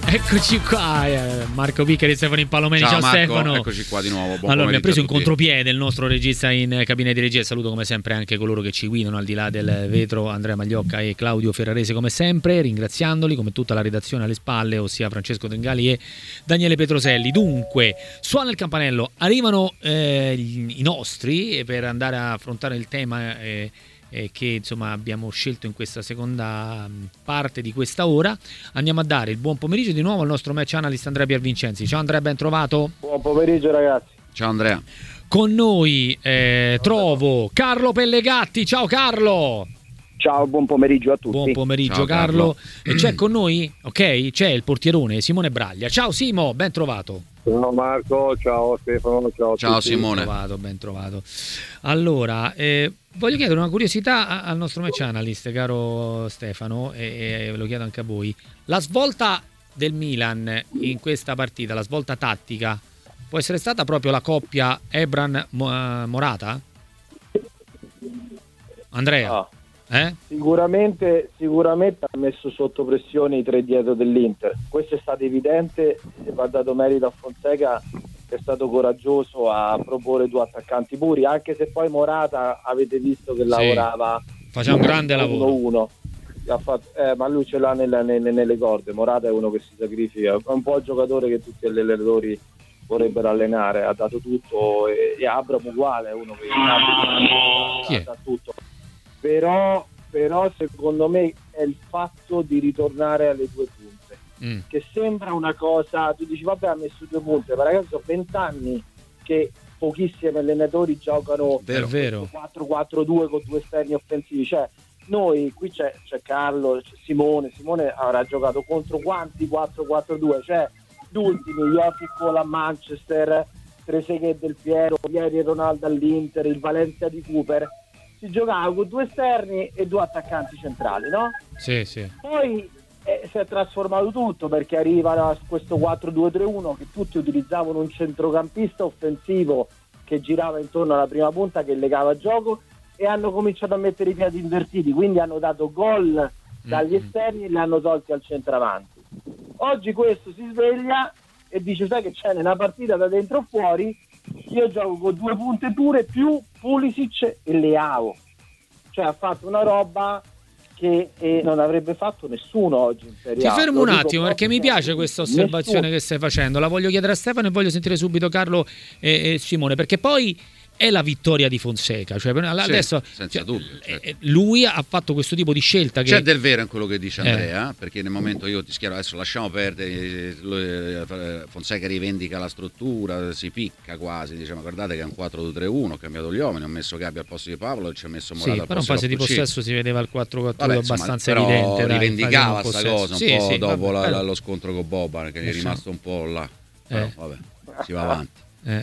Eccoci qua, Marco Piccari e Stefano Impallomeni. Ciao Marco, Stefano. eccoci qua di nuovo. Allora, mi ha preso in contropiede il nostro regista in cabina di regia. Saluto come sempre anche coloro che ci guidano al di là del vetro, Andrea Magliocca e Claudio Ferrarese come sempre, ringraziandoli come tutta la redazione alle spalle, ossia Francesco Tengali e Daniele Petroselli. Dunque, suona il campanello, arrivano i nostri per andare a affrontare il tema che insomma abbiamo scelto in questa seconda parte di questa ora. Andiamo a dare il buon pomeriggio di nuovo al nostro match analyst Andrea Piervincenzi. Ciao Andrea, ben trovato. Buon pomeriggio ragazzi. Ciao Andrea. Con noi trovo Carlo Pellegatti. Ciao Carlo. Ciao, buon pomeriggio a tutti. Buon pomeriggio. Ciao, Carlo. E c'è con noi, ok, c'è il portierone Simone Braglia. Ciao Simo, ben trovato. Ciao Marco, ciao Stefano, ciao Simone. Ben trovato. Allora, voglio chiedere una curiosità al nostro match analyst, caro Stefano, e ve lo chiedo anche a voi. La svolta del Milan in questa partita, la svolta tattica, può essere stata proprio la coppia Ebram-Morata? Andrea? Sicuramente ha messo sotto pressione i tre dietro dell'Inter. Questo è stato evidente e va dato merito a Fonseca, che è stato coraggioso a proporre due attaccanti puri, anche se poi Morata avete visto che lavorava, faceva un grande lavoro 1-1. Ma lui ce l'ha nelle corde. Morata è uno che si sacrifica, è un po' il giocatore che tutti gli allenatori vorrebbero allenare, ha dato tutto, e Abram uguale, è uno che dà tutto. Però secondo me è il fatto di ritornare alle due punte, che sembra una cosa, tu dici vabbè ha messo 2 punte, ma ragazzi sono 20 anni che pochissimi allenatori giocano 4-4-2 con 2 esterni offensivi, cioè noi qui c'è Carlo, c'è Simone avrà giocato contro quanti 4-4-2, cioè gli ultimi, Jokic con la Manchester, Trezeguet del Piero, ieri Ronaldo all'Inter, il Valencia di Cooper, si giocava con 2 esterni e 2 attaccanti centrali, no? Sì. Poi si è trasformato tutto, perché arriva a questo 4-2-3-1 che tutti utilizzavano un centrocampista offensivo che girava intorno alla prima punta, che legava gioco, e hanno cominciato a mettere i piedi invertiti, quindi hanno dato gol dagli esterni e li hanno tolti al centravanti. Oggi questo si sveglia e dice sai che c'è nella partita da dentro o fuori, io gioco con 2 punte pure più Pulisic e Leao, cioè ha fatto una roba che non avrebbe fatto nessuno oggi in Serie A. Ti fermo un attimo perché mi piace questa osservazione che stai facendo, la voglio chiedere a Stefano e voglio sentire subito Carlo e Simone, perché poi è la vittoria di Fonseca, cioè adesso senza dubbio, certo. Lui ha fatto questo tipo di scelta che... C'è del vero in quello che dice Andrea, perché nel momento io ti schiero, adesso lasciamo perdere, Fonseca rivendica la struttura, si picca quasi, dice ma guardate che è un 4-2-3-1, ho cambiato gli uomini, ho messo Gabbia al posto di Paolo e ci ha messo Morata al però in posto fase di possesso si vedeva il 4-4-2 abbastanza però evidente, rivendicava sta cosa un po' dopo vabbè, lo scontro con Boban, che è rimasto un po' là, però vabbè, si va avanti.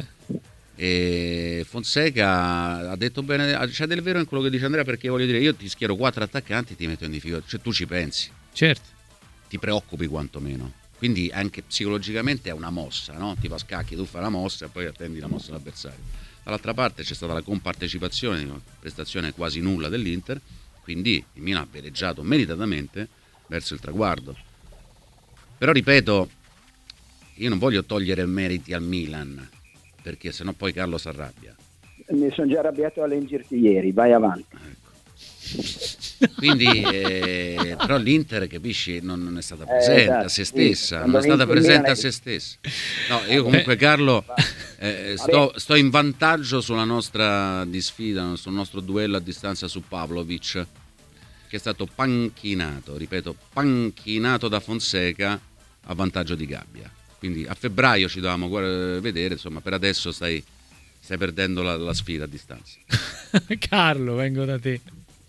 E Fonseca ha detto bene, c'è del vero in quello che dice Andrea, perché voglio dire, io ti schiero 4 attaccanti e ti metto in difficoltà, cioè tu ci pensi, certo, ti preoccupi quantomeno, quindi anche psicologicamente è una mossa, no? Tipo a scacchi tu fai la mossa e poi attendi la mossa dell'avversario. Dall'altra parte c'è stata la compartecipazione, una prestazione quasi nulla dell'Inter, quindi il Milan ha veleggiato meritatamente verso il traguardo. Però ripeto, io non voglio togliere meriti al Milan, perché sennò poi Carlo si arrabbia. Mi sono già arrabbiato a leggerti ieri, vai avanti. Ecco. Quindi però l'Inter, capisci, non è stata presente a se stessa, non è stata presente a se stessa. No, io comunque Carlo sto in vantaggio sulla nostra disfida, sul nostro duello a distanza su Pavlovic, che è stato panchinato, ripeto, panchinato da Fonseca a vantaggio di Gabbia. Quindi a febbraio ci dovevamo vedere, insomma, per adesso stai perdendo la sfida a distanza. Carlo, vengo da te.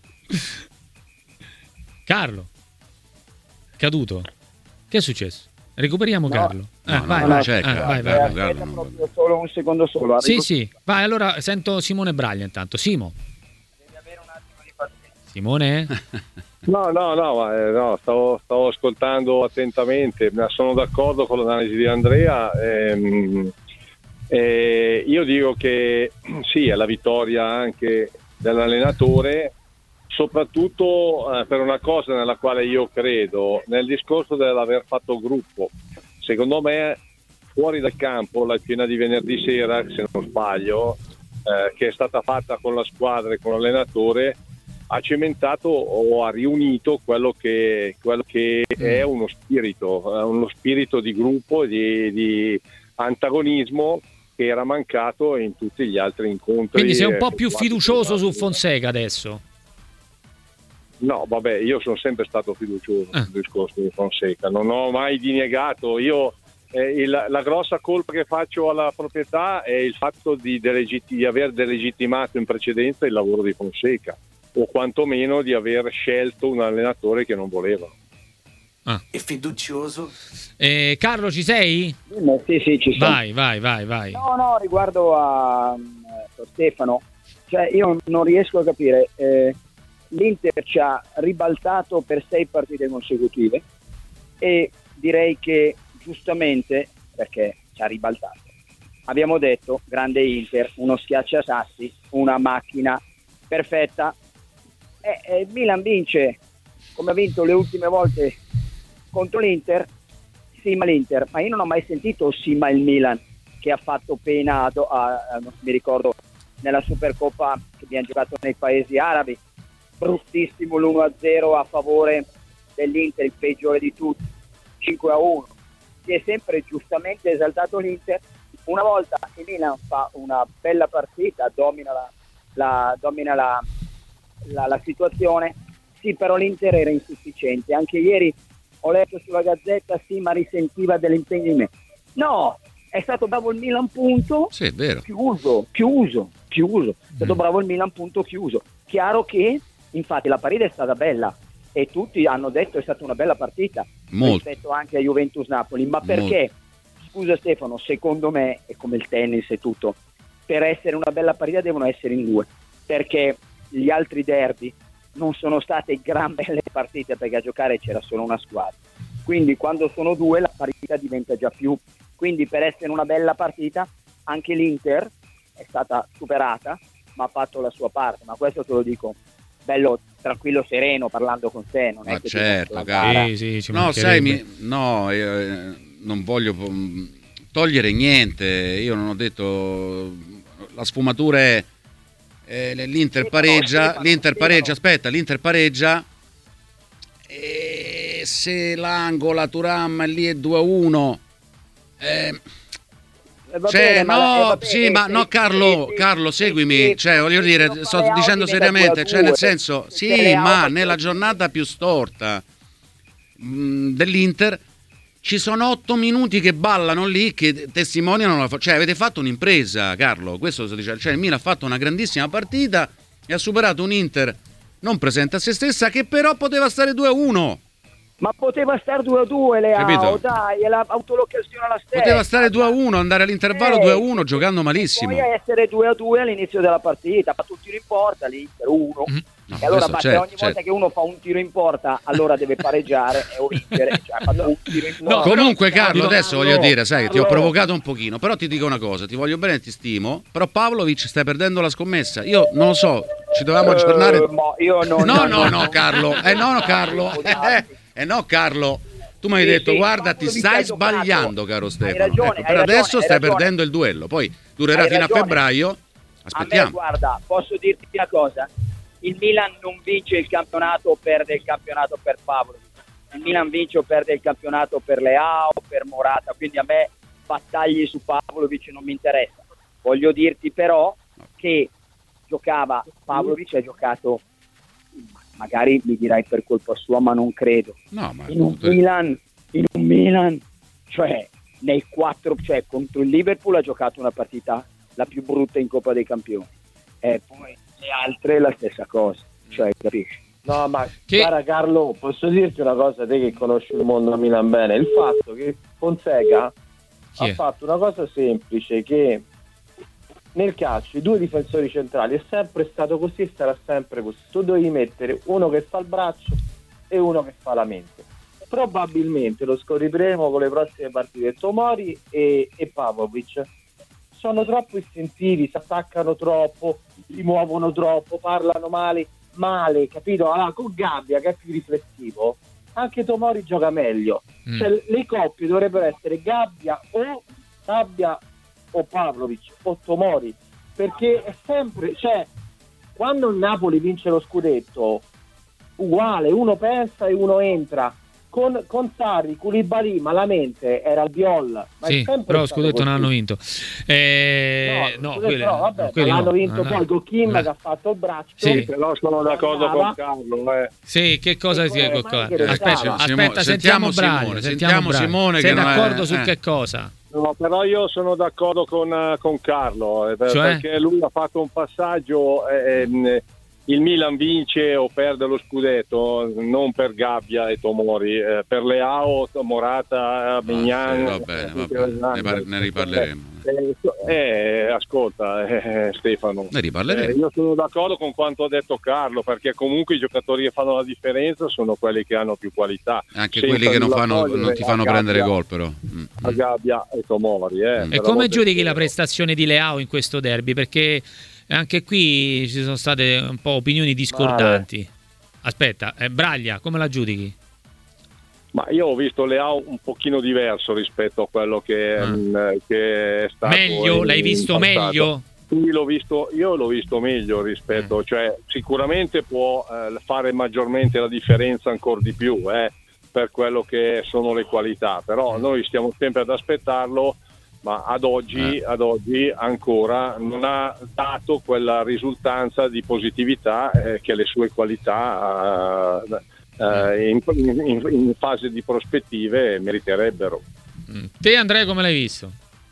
Carlo, caduto. Che è successo? Recuperiamo Carlo. Vai. Carlo. Solo un secondo solo. Sì. Vai, allora sento Simone Braglia intanto. Simo. Devi avere un attimo di pazienza. Simone? No, stavo ascoltando attentamente, ma sono d'accordo con l'analisi di Andrea. Io dico che sì, è la vittoria anche dell'allenatore, soprattutto per una cosa nella quale io credo, nel discorso dell'aver fatto gruppo. secondo me fuori dal campo la cena di venerdì sera, se non sbaglio, che è stata fatta con la squadra e con l'allenatore, ha cementato o ha riunito quello che è uno spirito di gruppo, di antagonismo che era mancato in tutti gli altri incontri. Quindi sei un po' più fiducioso su Fonseca adesso? No, vabbè, io sono sempre stato fiducioso sul discorso di Fonseca, non ho mai dinigato. Io la grossa colpa che faccio alla proprietà è il fatto di aver delegittimato in precedenza il lavoro di Fonseca, o quantomeno di aver scelto un allenatore che non volevano. È fiducioso. Carlo, ci sei? Sì, ci sono. Vai. No, riguardo a Stefano, cioè io non riesco a capire. L'Inter ci ha ribaltato per 6 partite consecutive e direi che giustamente, perché ci ha ribaltato, abbiamo detto grande Inter, uno schiacciasassi, una macchina perfetta. Il Milan vince come ha vinto le ultime volte contro l'Inter. Sì, ma l'Inter, ma io non ho mai sentito sì, ma il Milan che ha fatto pena non mi ricordo, nella Supercoppa che abbiamo giocato nei paesi arabi, bruttissimo l'1-0 a favore dell'Inter, il peggiore di tutti, 5-1. Si è sempre giustamente esaltato l'Inter. Una volta il Milan fa una bella partita, domina la situazione, sì, però l'Inter era insufficiente. Anche ieri ho letto sulla Gazzetta, sì, ma risentiva dell'impegno di me. No, è stato bravo il Milan, punto. Sì, è vero. Chiuso. È stato bravo il Milan, punto, chiuso. Chiaro che, infatti, la partita è stata bella e tutti hanno detto è stata una bella partita. Molto. Rispetto anche a Juventus-Napoli. Ma perché? Scusa Stefano, secondo me, è come il tennis e tutto, per essere una bella partita devono essere in 2, perché gli altri derby non sono state gran belle partite, perché a giocare c'era solo una squadra. Quindi quando sono 2 la partita diventa già più. Quindi per essere una bella partita anche l'Inter è stata superata, ma ha fatto la sua parte. Ma questo te lo dico bello, tranquillo, sereno, parlando con te. Non è che certo, sì, no, sai, non voglio togliere niente. Io non ho detto la sfumatura è l'Inter pareggia, l'Inter pareggia e se l'angolo Thuram lì è 2-1 Carlo, seguimi, cioè voglio dire, sto dicendo seriamente, cioè nel senso, sì, ma nella giornata più storta dell'Inter ci sono 8 minuti che ballano lì, che testimoniano cioè avete fatto un'impresa, Carlo, questo sto dicendo, cioè il Milan ha fatto una grandissima partita e ha superato un Inter non presente a se stessa, che però poteva stare 2-1. Ma poteva stare 2-2, Leao, capito? Dai, l'ha avuto l'occasione alla stessa. Poteva stare 2-1, andare all'intervallo 2-1 giocando malissimo. Poi essere 2-2 all'inizio della partita, fa un tiro in porta, l'Inter 1. No, e allora ogni volta che uno fa un tiro in porta, allora deve pareggiare o vincere. Cioè, ha fatto un tiro in porta. No, comunque Carlo, adesso voglio dire, sai, ti ho provocato un pochino, però ti dico una cosa, ti voglio bene e ti stimo, però Pavlovic stai perdendo la scommessa. Io non lo so, ci dovevamo aggiornare. No, Carlo. No, Carlo, tu mi hai detto guarda, ti stai sbagliando, caro Stefano. Per adesso stai perdendo il duello, poi durerà fino a febbraio. Aspettiamo. A me, guarda, posso dirti una cosa, il Milan non vince il campionato o perde il campionato per Pavlovic, il Milan vince o perde il campionato per Leao, per Morata, quindi a me battaglie su Pavlovic non mi interessa. Voglio dirti però che giocava Pavlovic, ha giocato, magari mi dirai per colpa sua, ma non credo. No, ma in un Milan, cioè nei 4, cioè contro il Liverpool ha giocato una partita la più brutta in Coppa dei Campioni, e poi le altre la stessa cosa, cioè capisci? No, ma cara Carlo, posso dirti una cosa, te che conosci il mondo a Milan bene, il fatto che Fonseca ha fatto una cosa semplice, che nel calcio i 2 difensori centrali è sempre stato così e sarà sempre così. Tu devi mettere uno che fa il braccio e uno che fa la mente. Probabilmente lo scopriremo con le prossime partite. Tomori e Pavlovic sono troppo istintivi, si attaccano troppo, si muovono troppo, parlano male, capito? Allora, con Gabbia, che è più riflessivo, anche Tomori gioca meglio. Cioè, le coppie dovrebbero essere Gabbia o Pavlovic o Tomori, perché è sempre, cioè, quando il Napoli vince lo scudetto uguale, uno pensa e uno entra. Con Sarri, Koulibaly, malamente era il Biol, ma sì, però lo scudetto così. non hanno vinto. L'hanno vinto poi con Kim che ha fatto il braccio. Sì. Però sono d'accordo con Carlo. Sì, che cosa si è Aspetta, sentiamo Simone. Simone sei che d'accordo su che cosa? No, però io sono d'accordo con Carlo, Cioè? perché lui ha fatto un passaggio, il Milan vince o perde lo scudetto non per Gabbia e Tomori, per Leao, Morata, Mignan. Va bene, ne riparleremo. Ascolta Stefano, Ne riparleremo. io sono d'accordo con quanto ha detto Carlo, perché comunque i giocatori che fanno la differenza sono quelli che hanno più qualità. Anche senza quelli che non ti fanno Gabbia, prendere gol, però. A Gabbia e Tomori. E come giudichi la prestazione di Leao in questo derby? Perché anche qui ci sono state un po' opinioni discordanti. Aspetta, Braglia, come la giudichi? Ma io ho visto Leao un pochino diverso rispetto a quello che è stato. Meglio? L'hai visto passato. meglio? Sì, io l'ho visto meglio rispetto, cioè sicuramente può fare maggiormente la differenza ancora di più per quello che sono le qualità, però noi stiamo sempre ad aspettarlo, ma ad oggi ancora non ha dato quella risultanza di positività che le sue qualità in fase di prospettive meriterebbero. Te Andrea come l'hai visto?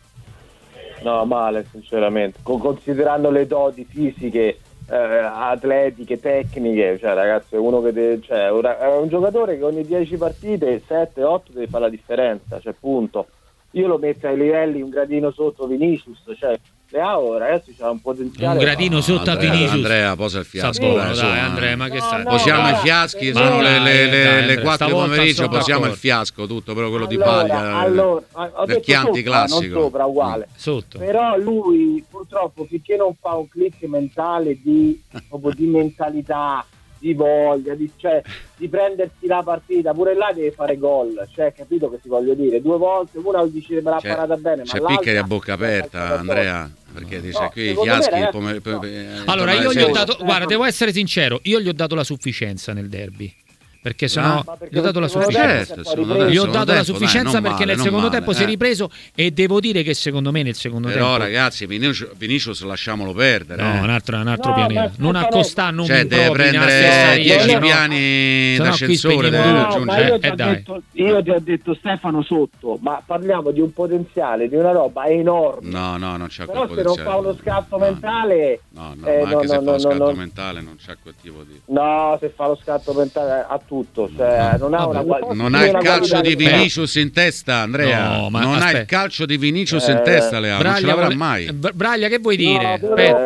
No, male sinceramente, considerando le doti fisiche, atletiche, tecniche, cioè ragazzi, è uno che è un giocatore che ogni 10 partite 7-8 deve fare la differenza, cioè punto. Io lo metto ai livelli un gradino sotto Vinicius, cioè Leao ragazzi c'ha un potenziale. Un gradino sotto a Vinicius. Andrea, posa il fiasco. Dai, Andrea, ma che stai? Posiamo i fiaschi, sono le 4 di pomeriggio, posiamo il fiasco tutto, però quello di Paglia. Per Chianti classico. Non sopra, uguale. Sotto. Però lui purtroppo finché non fa un click mentale proprio di mentalità, di voglia, di prendersi la partita, pure là deve fare gol, cioè capito che ti voglio dire, 2 volte, una dice me l'ha parata bene, c'è ma Piccheri a bocca aperta, Andrea, perché dice qui i fiaschi allora io gli ho dato, guarda, devo essere sincero, io gli ho dato la sufficienza nel derby, perché sennò gli ho dato la sufficienza. Gli ho dato la sufficienza perché nel secondo tempo si è ripreso, e devo dire che secondo me nel secondo tempo. Però ragazzi, Vinicius lasciamolo perdere. No, un altro pianeta. Non accostare, non deve prendere 10 piani d'ascensore, deve raggiungere. Io ti ho detto Stefano sotto, ma parliamo di un potenziale, di una roba enorme. No, non c'è quel però potenziale. Se non fa uno scatto mentale, ma anche se fa lo scatto mentale non c'è quel tipo di. No, se fa lo scatto mentale a tutto, cioè non ha il calcio di Vinicius in testa, Andrea. Non ha il calcio di Vinicius in testa, Leao, non ce l'avrà mai. Braglia, che vuoi dire?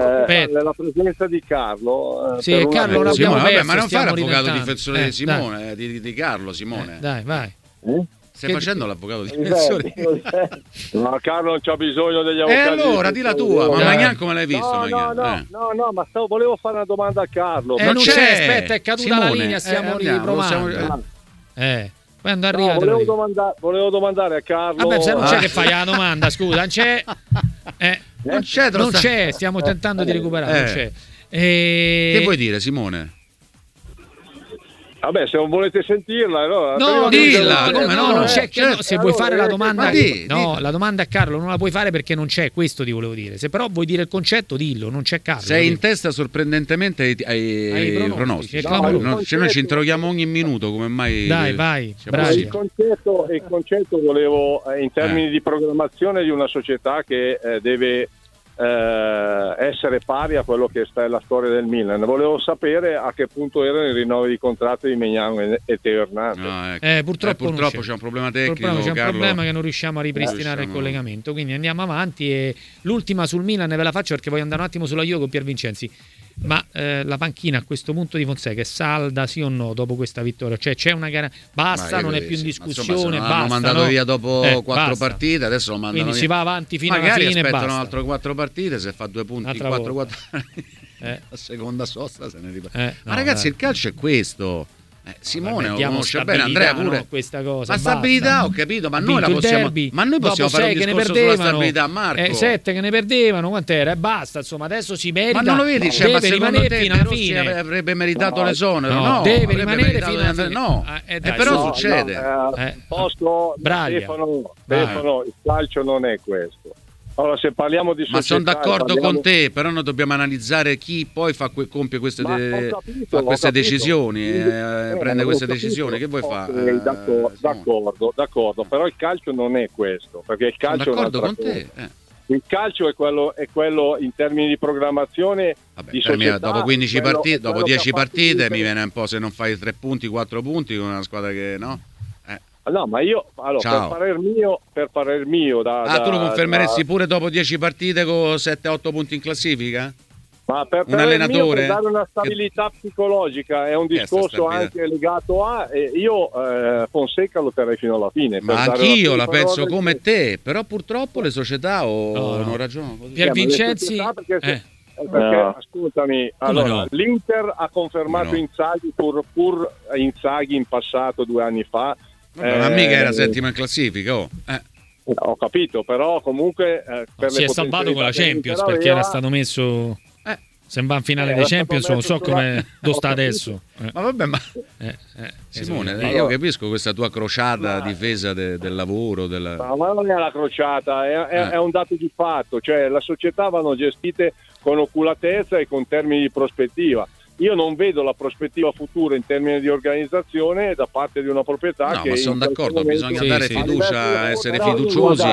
La presenza di Carlo. Sì, Carlo l'abbiamo perso, ma non fare l'avvocato difensore di Simone, di Carlo, Simone. Dai, vai. Stai facendo l'avvocato difensore? No, Carlo non c'ha bisogno degli avvocati. E allora, di la tua, ma Magnan come l'hai visto? No, ma volevo fare una domanda a Carlo. Non c'è, aspetta, è caduta la linea, stiamo riprovando. Poi andare volevo domandare a Carlo. Vabbè, se non c'è che fai la domanda, scusa, non c'è, stiamo tentando di recuperare, non c'è. Che vuoi dire, Simone? Vabbè, se non volete sentirla, allora. No, dilla, come no? Non c'è. Se vuoi fare la domanda, la domanda a Carlo non la puoi fare perché non c'è. Questo ti volevo dire. Se però vuoi dire il concetto, dillo. Non c'è Carlo. Sei in testa sorprendentemente ai pronostici. Noi ci interroghiamo ogni minuto. Come mai? Dai, vai. Il concetto volevo, in termini di programmazione di una società che deve essere pari a quello che è la storia del Milan. Volevo sapere a che punto erano i rinnovi di contratto di Maignan e Teo Hernandez. Purtroppo c'è un problema tecnico. C'è un problema che non riusciamo a ripristinare il collegamento. Quindi andiamo avanti. E l'ultima sul Milan ve la faccio perché voglio andare un attimo sulla Juve con Pier Vincenzi. Ma la panchina a questo punto di Fonseca è salda, sì o no, dopo questa vittoria? Cioè c'è una gara, basta, non è più in discussione, basta. L'hanno mandato via dopo 4 partite, adesso lo mandano quindi via. si va avanti fino alla fine e basta. Aspettano altre 4 partite, se fa 2 punti in 4 la seconda sosta se ne riparte. Ma ragazzi, il calcio è questo. Simone lo conosce bene, Andrea pure. No, questa cosa. Ma stabilità, ho capito, ma noi la possiamo. Ma noi possiamo fare un discorso sulla stabilità, Marco. 7 che ne perdevano, quant'era? E basta, insomma, adesso si merita. Ma non lo vedi? Deve ma secondo rimanere te fino alla Rossi fine. avrebbe meritato l'esonero? No, deve rimanere fino alla fine. No, però succede. Posto, Stefano, il calcio non è questo. Allora, se parliamo di società, ma sono d'accordo con te, però noi dobbiamo analizzare chi poi compie queste decisioni, prende queste decisioni. Che vuoi fare? D'accordo, però il calcio non è questo, perché il calcio sono d'accordo con te. Il calcio è quello in termini di programmazione. Vabbè, di società, dopo 15 partite, dopo 10 partite mi viene viene un po' se non fai 3 punti, 4 punti con una squadra che no. No, ma io per parer mio tu lo confermeresti pure dopo 10 partite con 7-8 punti in classifica? Ma per un allenatore per dare una stabilità psicologica è un discorso anche legato a io Fonseca lo terrei fino alla fine. Ma anch'io la penso come te, però purtroppo le società non ragionano così. Pier Vincenzi perché ascoltami, allora l'Inter ha confermato Inzaghi pur Inzaghi in passato 2 anni fa. Ma mica era settima in classifica, Ho capito, però comunque si è salvato con la Champions perché era stato messo se va in finale dei Champions, non so come dove sta adesso. Ma vabbè, Simone, io capisco questa tua crociata a difesa del lavoro. Ma non è la crociata, è un dato di fatto, cioè le società vanno gestite con oculatezza e con termini di prospettiva. Io non vedo la prospettiva futura in termini di organizzazione da parte di una proprietà che... ma sono d'accordo, bisogna dare fiducia, essere fiduciosi,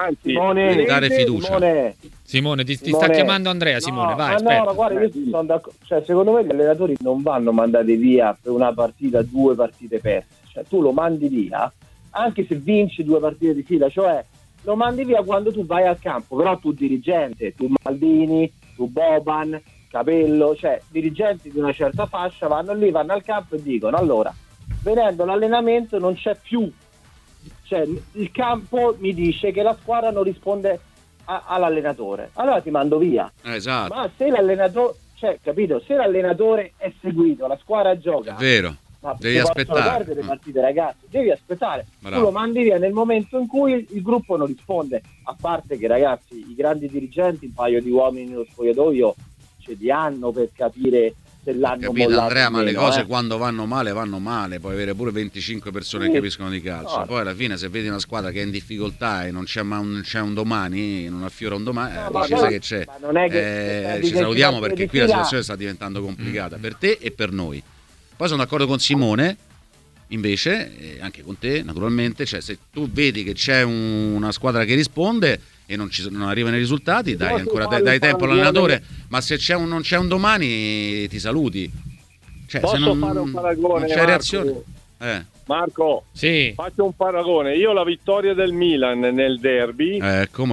dare fiducia. Simone, ti sta chiamando Andrea, Simone, vai, aspetta. No, guarda, io sono d'accordo, cioè, secondo me gli allenatori non vanno mandati via per una partita, 2 partite perse, cioè tu lo mandi via anche se vinci 2 partite di fila, cioè lo mandi via quando tu vai al campo, però tu dirigente, tu Maldini, tu Boban, Capello, cioè dirigenti di una certa fascia vanno lì, vanno al campo e dicono: allora, venendo l'allenamento non c'è più, cioè il campo mi dice che la squadra non risponde all'allenatore, allora ti mando via. Esatto. Ma se l'allenatore, cioè, capito, se l'allenatore è seguito, la squadra gioca, è vero, devi aspettare perdere le partite, ragazzi, devi aspettare. Bravo. Tu lo mandi via nel momento in cui il gruppo non risponde, a parte che, ragazzi, i grandi dirigenti, un paio di uomini nello spogliatoio ce li hanno per capire se l'hanno mollato. Andrea, ma le cose quando vanno male, puoi avere pure 25 persone che capiscono di calcio, poi alla fine se vedi una squadra che è in difficoltà e non c'è un domani, non affiora un domani, sai che c'è, non è che ci salutiamo perché qui la situazione sta diventando complicata per te e per noi. Poi sono d'accordo con Simone invece, anche con te naturalmente, cioè se tu vedi che c'è una squadra che risponde e non arrivano i risultati, dai tempo all'allenatore, ma se non c'è un domani ti saluti, cioè, posso se non fare un paragone, non c'è reazione. Marco, sì. Faccio un paragone. Io la vittoria del Milan nel derby, come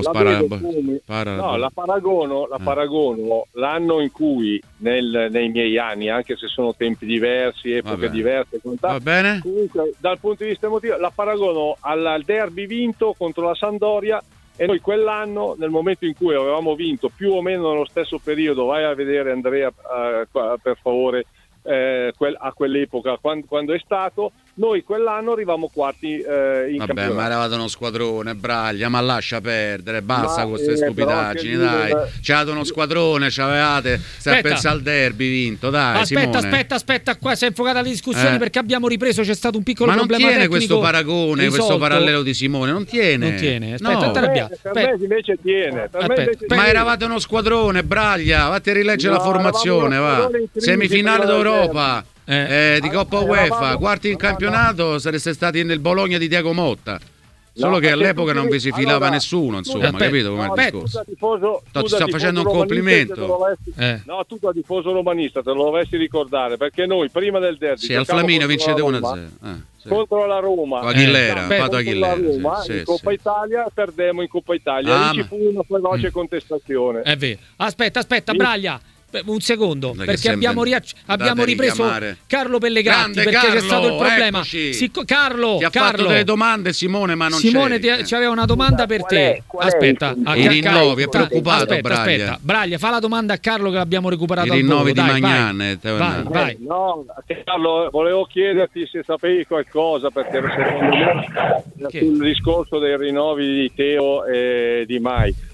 la paragono l'anno in cui nei miei anni, anche se sono tempi diversi, epoche diverse, va bene. Comunque dal punto di vista emotivo la paragono al derby vinto contro la Sampdoria. E noi quell'anno, nel momento in cui avevamo vinto più o meno nello stesso periodo, vai a vedere Andrea per favore a quell'epoca quando è stato, noi quell'anno arrivavamo quarti in campionato. Ma eravate uno squadrone, Braglia, ma lascia perdere, basta con queste stupidaggini, dai. C'avete uno squadrone, c'avevate, stai a pensare al derby vinto, dai. Aspetta, qua si è infocata la discussione perché abbiamo ripreso, c'è stato un piccolo problema tecnico. Ma non tiene questo paragone, questo parallelo di Simone, non tiene. Per me invece tiene. Ma eravate uno squadrone, Braglia, vatti a rileggere la formazione, va. Semifinale d'Europa. Di Coppa UEFA, quarti in campionato, sareste stati nel Bologna di Diego Motta. Solo che all'epoca non vi si filava nessuno, insomma, capito come il discorso? Ti sto facendo un complimento. No, tu da tifoso romanista te lo dovresti ricordare, perché noi prima del derby al Flaminio vincete 1-0 contro la Roma, Aguilera, in Coppa Italia perdemmo in Coppa Italia, lì ci fu una feroce contestazione. È vero. Aspetta, Braglia. un secondo, Dai, perché abbiamo ripreso Carlo Pellegatti. Grande perché Carlo, c'è stato il problema. Carlo ti ha fatto delle domande, Simone, ma non Simone c'è. c'aveva una domanda per te. Aspetta, i rinnovi, è preoccupato. Aspetta, Braglia, fa la domanda a Carlo che l'abbiamo recuperato. I rinnovi di Magnan. Vai. No, Carlo, volevo chiederti se sapevi qualcosa, perché secondo me sul discorso dei rinnovi di Teo e di Mike.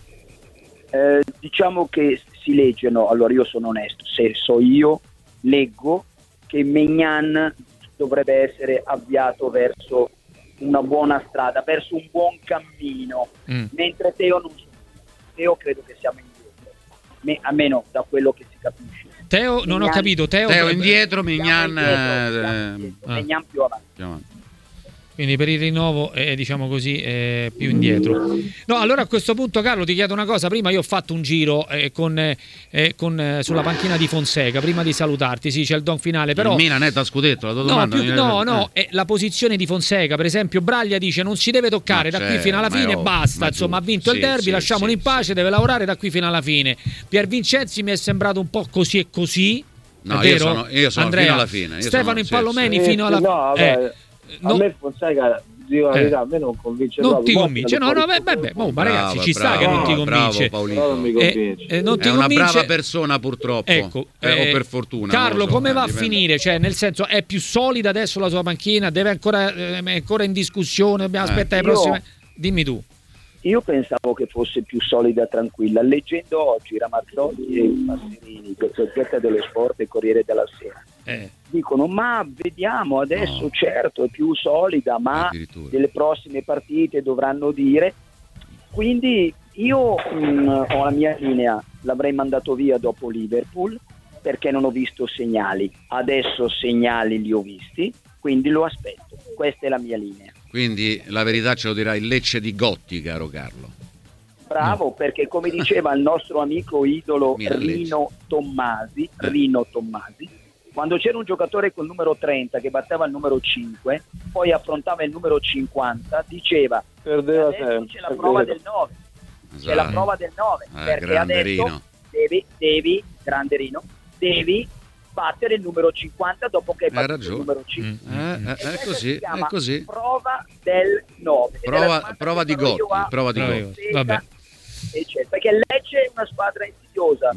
Diciamo che si leggono, allora io sono onesto, se so io, leggo che Maignan dovrebbe essere avviato verso una buona strada, verso un buon cammino, mentre Teo non so. Teo credo che siamo indietro, almeno da quello che si capisce. Teo, non ho capito, Teo indietro, Maignan più avanti. Quindi per il rinnovo diciamo così più indietro. No, allora a questo punto Carlo ti chiedo una cosa. Prima io ho fatto un giro sulla panchina di Fonseca prima di salutarti. Sì, c'è il don finale, però il Milan è da scudetto, la tua domanda. È la posizione di Fonseca, per esempio Braglia dice non si deve toccare da qui fino alla fine, basta, insomma ha vinto il derby, lasciamolo in pace, deve lavorare da qui fino alla fine. Pier Vincenzi mi è sembrato un po' così e così. No, è vero? io sono Andrea, fino alla fine. Stefano Impallomeni fino alla fine. A me Fonseca, dico la verità, a me non convince non ti convince, ma ragazzi, ci sta che non ti convince. Non mi convince. Non ti è una brava persona, purtroppo, ecco, o per fortuna. Carlo, come va a finire? Cioè, nel senso, è più solida adesso la sua panchina? È ancora in discussione? Dobbiamo aspettare le prossime. Dimmi tu. Io pensavo che fosse più solida e tranquilla. Leggendo oggi Ramazzotti e Passerini, Gazzetta dello Sport e Corriere della Sera, dicono ma vediamo adesso, certo è più solida, ma delle prossime partite dovranno dire. Quindi io ho la mia linea, l'avrei mandato via dopo Liverpool perché non ho visto segnali. Adesso segnali li ho visti, quindi lo aspetto. Questa è la mia linea. Quindi la verità ce lo dirà il Lecce di Gotti, caro Carlo. Bravo, perché come diceva il nostro amico idolo Rino Tommasi, quando c'era un giocatore col numero 30 che batteva il numero 5, poi affrontava il numero 50, diceva perdeva adesso c'è la prova del 9. C'è la prova del 9, perché adesso devi, grande Rino, devi battere il numero 50 dopo che hai battuto il numero 5. È così. Prova del 9. Prova di Gotti. Vabbè. Perché Lecce è una squadra insidiosa.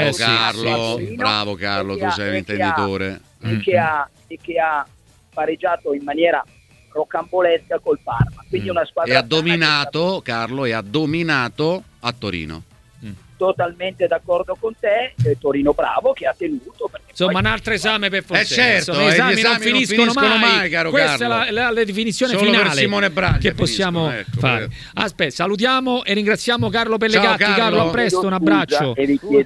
Bravo Carlo, tu sei un intenditore. E che ha pareggiato in maniera rocambolesca col Parma. Quindi una squadra. E ha dominato, Carlo, a Torino. Totalmente d'accordo con te, Torino bravo che ha tenuto, insomma un altro esame per Fonseca. Certo, gli esami non finiscono mai, caro questa Carlo. è la definizione solo finale per Simone Braglia che possiamo fare. Aspetta, salutiamo e ringraziamo Carlo Pellegatti. Ciao, Carlo, a presto, un abbraccio.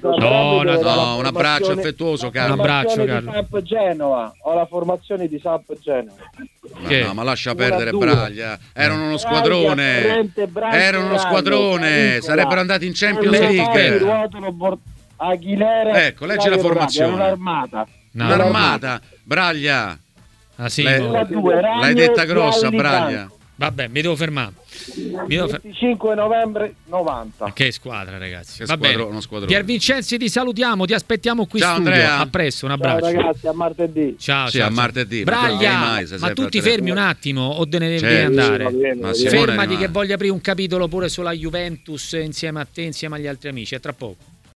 Un abbraccio affettuoso, Carlo. Un abbraccio, Carlo. Samp Genova, ho la formazione di Samp Genova. Ma lascia perdere Braglia, erano uno squadrone, sarebbero andati in Champions League. Aguilera, ecco, leggi la formazione. Un'armata. Braglia. L'hai detta grossa, Braglia. Vabbè, mi devo fermare. 25 novembre 90. Che squadra, ragazzi. Uno squadrone. Pier Vincenzi, ti salutiamo, ti aspettiamo qui in studio. Andrea. A presto, un abbraccio. Ciao ragazzi, a martedì. Ciao, a martedì. Braglia, ma tu ti fermi un attimo o te ne devi andare? Fermati che voglio aprire un capitolo pure sulla Juventus insieme a te, insieme agli altri amici. A tra poco.